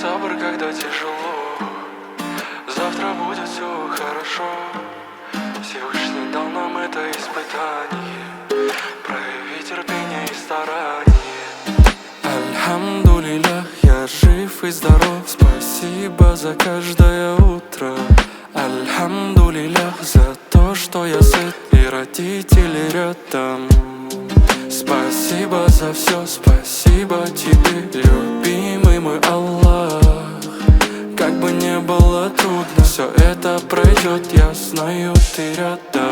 сабр, когда тяжело. Завтра будет все хорошо. Всевышний дал нам это испытание. Прояви терпение и старание. Альхамдулиллах, я жив и здоров. Спасибо за каждое утро. Альхамдулиллах за то, что я сыт и родители рядом. Спасибо за все, спасибо тебе, любимый мой Аллах. Как бы не было трудно, все это пройдет, я знаю, ты рядом.